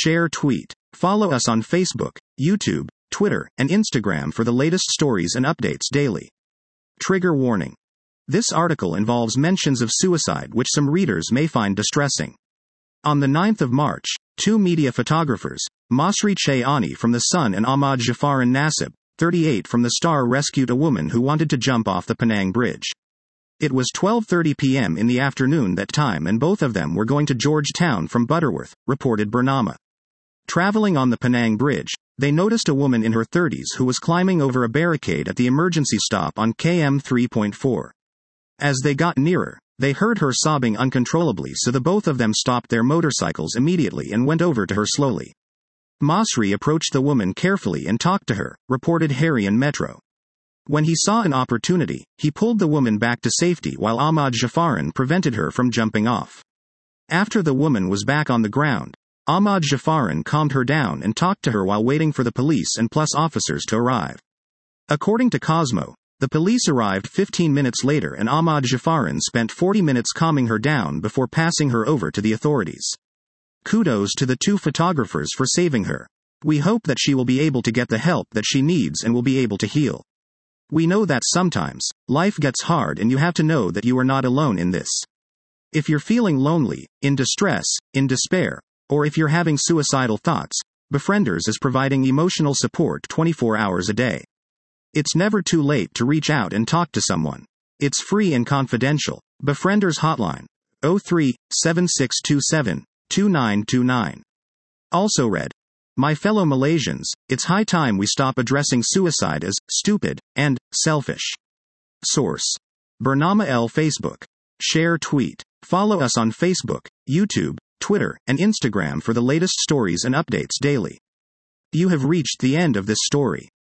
share, tweet. Follow us on Facebook, YouTube, Twitter, and Instagram for the latest stories and updates daily. Trigger warning. This article involves mentions of suicide which some readers may find distressing. On the 9th of March, two media photographers, Masri Chayani from The Sun and Ahmad Jafaran Nasib, 38 from The Star, rescued a woman who wanted to jump off the Penang Bridge. It was 12:30 p.m. in the afternoon that time, and both of them were going to Georgetown from Butterworth, reported Burnama. Traveling on the Penang Bridge, they noticed a woman in her 30s who was climbing over a barricade at the emergency stop on KM 3.4. As they got nearer, they heard her sobbing uncontrollably, so the both of them stopped their motorcycles immediately and went over to her slowly. Masri approached the woman carefully and talked to her, reported Harian Metro. When he saw an opportunity, he pulled the woman back to safety while Ahmad Jafaran prevented her from jumping off. After the woman was back on the ground, Ahmad Jafaran calmed her down and talked to her while waiting for the police and plus officers to arrive. According to Cosmo, the police arrived 15 minutes later and Ahmad Jafaran spent 40 minutes calming her down before passing her over to the authorities. Kudos to the two photographers for saving her. We hope that she will be able to get the help that she needs and will be able to heal. We know that sometimes, life gets hard and you have to know that you are not alone in this. If you're feeling lonely, in distress, in despair, or if you're having suicidal thoughts, Befrienders is providing emotional support 24 hours a day. It's never too late to reach out and talk to someone. It's free and confidential. Befrienders Hotline, 03-7627-2929. Also read, my fellow Malaysians, it's high time we stop addressing suicide as stupid and selfish. Source: Burnama L. Facebook. Share, tweet. Follow us on Facebook, YouTube, Twitter, and Instagram for the latest stories and updates daily. You have reached the end of this story.